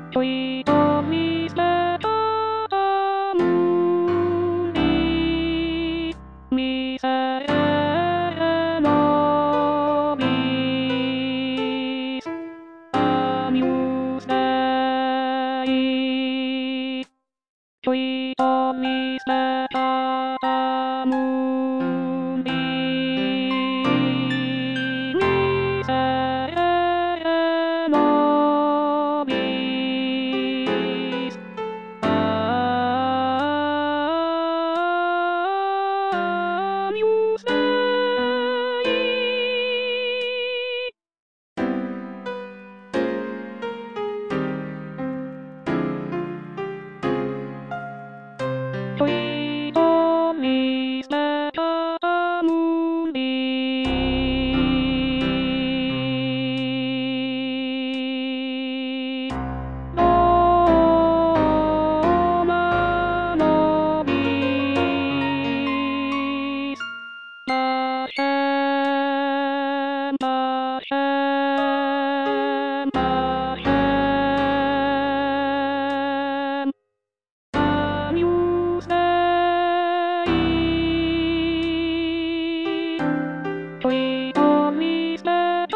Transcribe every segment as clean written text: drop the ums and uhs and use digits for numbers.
ちょいと見せた無理見せのビスアミューズデイちょいと見せた無理見せのビスアミューズデイちょいと見せた無理ローマのビスマシェンマシェンマシェンアミューズデイちょいと見せた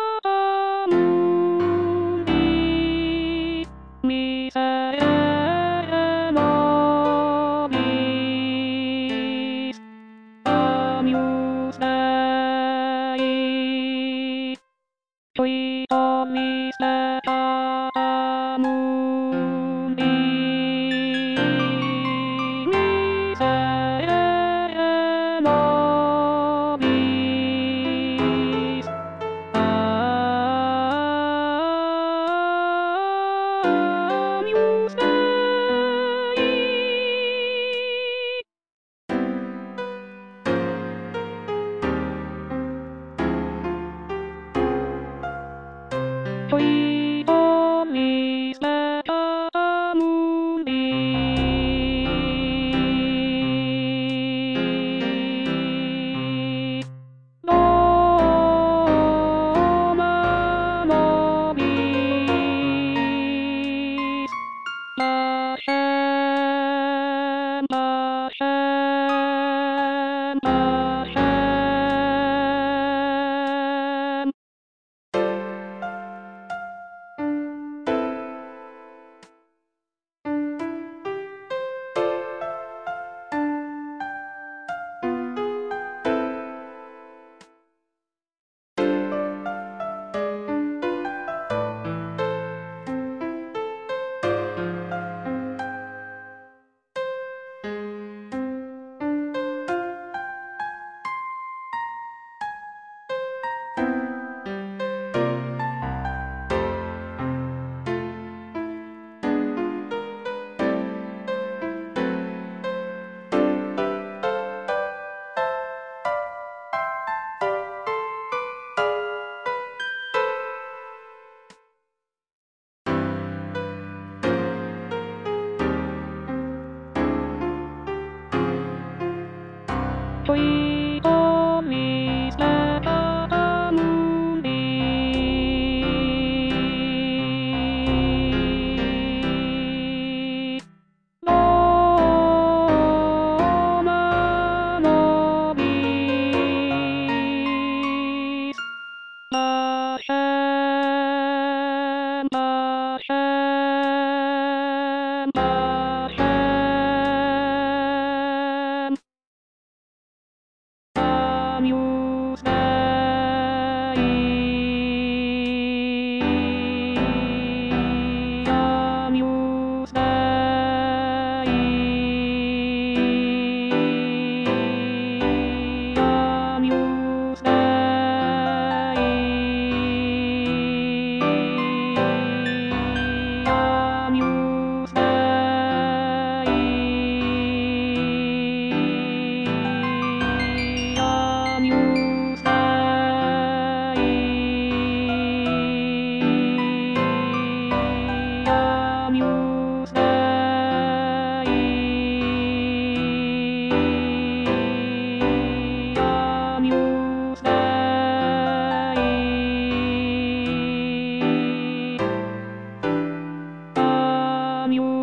無理見せのビスアミューズデイちょいと見せた無理見せのビスアミューズデイちょいと見せた無理ローマのビスマシェンマシェンマシェンミュー